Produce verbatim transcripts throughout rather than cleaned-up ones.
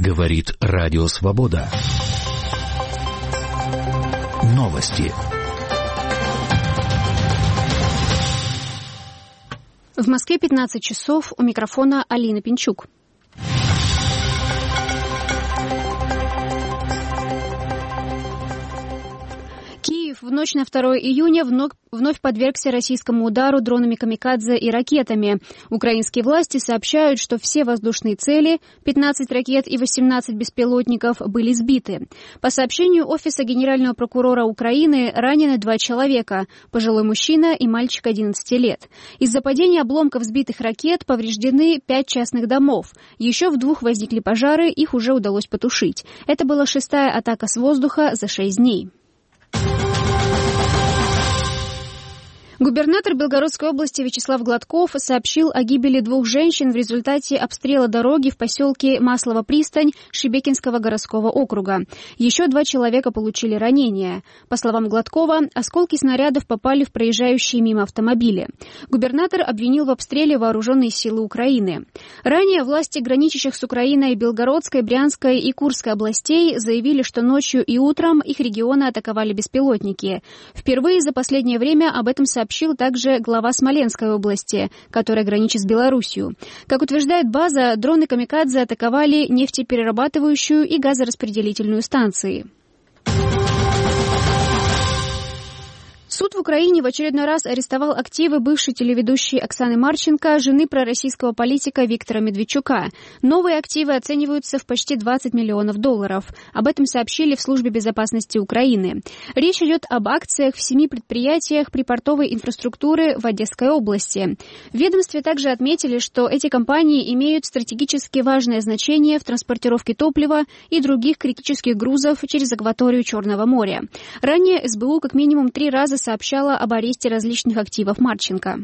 Говорит Радио Свобода. Новости. В Москве пятнадцать часов, у микрофона Алина Пинчук. Киев в ночь на второе июня вновь, вновь подвергся российскому удару дронами камикадзе и ракетами. Украинские власти сообщают, что все воздушные цели, пятнадцать ракет и восемнадцать беспилотников, были сбиты. По сообщению Офиса Генерального прокурора Украины, ранены два человека – пожилой мужчина и мальчик одиннадцати лет. Из-за падения обломков сбитых ракет повреждены пять частных домов. Еще в двух возникли пожары, их уже удалось потушить. Это была шестая атака с воздуха за шесть дней. Губернатор Белгородской области Вячеслав Гладков сообщил о гибели двух женщин в результате обстрела дороги в поселке Маслово-Пристань Шебекинского городского округа. Еще два человека получили ранения. По словам Гладкова, осколки снарядов попали в проезжающие мимо автомобили. Губернатор обвинил в обстреле вооруженные силы Украины. Ранее власти граничащих с Украиной Белгородской, Брянской и Курской областей заявили, что ночью и утром их регионы атаковали беспилотники. Впервые за последнее время об этом сообщили сообщил также глава Смоленской области, которая граничит с Белоруссией. Как утверждает база, дроны камикадзе атаковали нефтеперерабатывающую и газораспределительную станции. Суд в Украине в очередной раз арестовал активы бывшей телеведущей Оксаны Марченко, жены пророссийского политика Виктора Медведчука. Новые активы оцениваются в почти двадцать миллионов долларов. Об этом сообщили в Службе безопасности Украины. Речь идет об акциях в семи предприятиях припортовой инфраструктуры в Одесской области. В ведомстве также отметили, что эти компании имеют стратегически важное значение в транспортировке топлива и других критических грузов через акваторию Черного моря. Ранее эс бэ у как минимум три раза сообщала об аресте различных активов Марченко.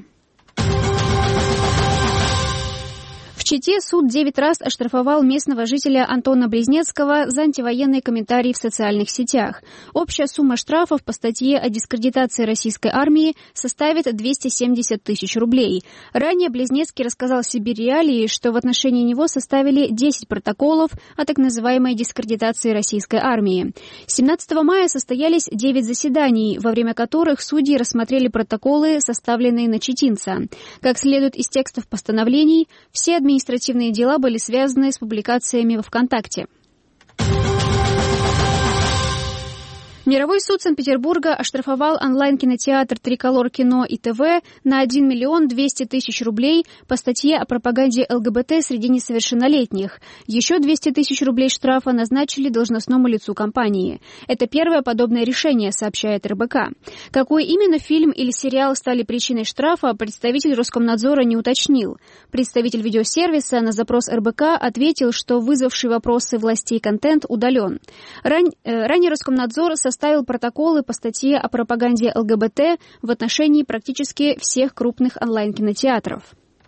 В Чите суд девять раз оштрафовал местного жителя Антона Близнецкого за антивоенные комментарии в социальных сетях. Общая сумма штрафов по статье о дискредитации российской армии составит двести семьдесят тысяч рублей. Ранее Близнецкий рассказал Сибирь Реалии, что в отношении него составили десять протоколов о так называемой дискредитации российской армии. семнадцатого мая состоялись девять заседаний, во время которых судьи рассмотрели протоколы, составленные на читинца. Как следует из текстов постановлений, все административные Административные дела были связаны с публикациями во ВКонтакте. Мировой суд Санкт-Петербурга оштрафовал онлайн-кинотеатр «Триколор Кино» и ТВ на один миллион двести тысяч рублей по статье о пропаганде эл гэ бэ тэ среди несовершеннолетних. Еще двести тысяч рублей штрафа назначили должностному лицу компании. Это первое подобное решение, сообщает эр бэ ка. Какой именно фильм или сериал стали причиной штрафа, представитель Роскомнадзора не уточнил. Представитель видеосервиса на запрос эр бэ ка ответил, что вызвавший вопросы властей контент удален. Ран... Э, ранее Роскомнадзор составил составил протоколы по статье о пропаганде эл гэ бэ тэ в отношении практически всех крупных онлайн-кинотеатров.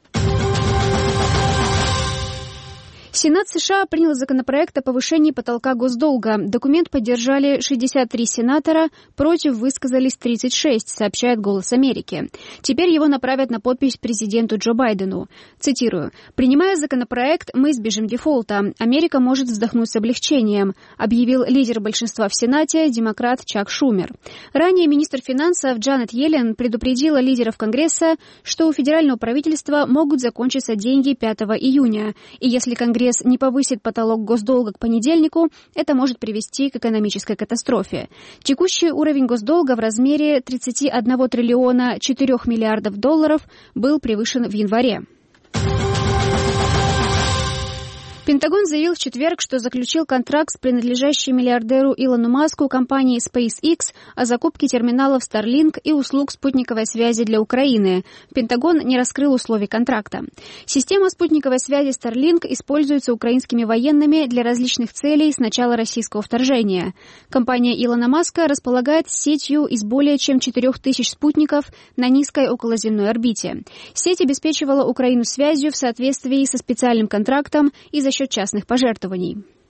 Сенат США принял законопроект о повышении потолка госдолга. Документ поддержали шестьдесят три сенатора, против высказались тридцать шесть, сообщает «Голос Америки». Теперь его направят на подпись президенту Джо Байдену. Цитирую. «Принимая законопроект, мы избежим дефолта. Америка может вздохнуть с облегчением», объявил лидер большинства в Сенате, демократ Чак Шумер. Ранее министр финансов Джанет Йеллен предупредила лидеров Конгресса, что у федерального правительства могут закончиться деньги пятого июня, и если Конгресс Конгресс не повысит потолок госдолга к понедельнику, это может привести к экономической катастрофе. Текущий уровень госдолга в размере тридцать один триллиона четыре миллиардов долларов был превышен в январе. Пентагон заявил в четверг, что заключил контракт с принадлежащей миллиардеру Илону Маску компанией SpaceX о закупке терминалов Starlink и услуг спутниковой связи для Украины. Пентагон не раскрыл условий контракта. Система спутниковой связи Starlink используется украинскими военными для различных целей с начала российского вторжения. Компания Илона Маска располагает сетью из более чем четырех тысяч спутников на низкой околоземной орбите. Сеть обеспечивала Украину связью в соответствии со специальным контрактом и за счет частных пожертвований.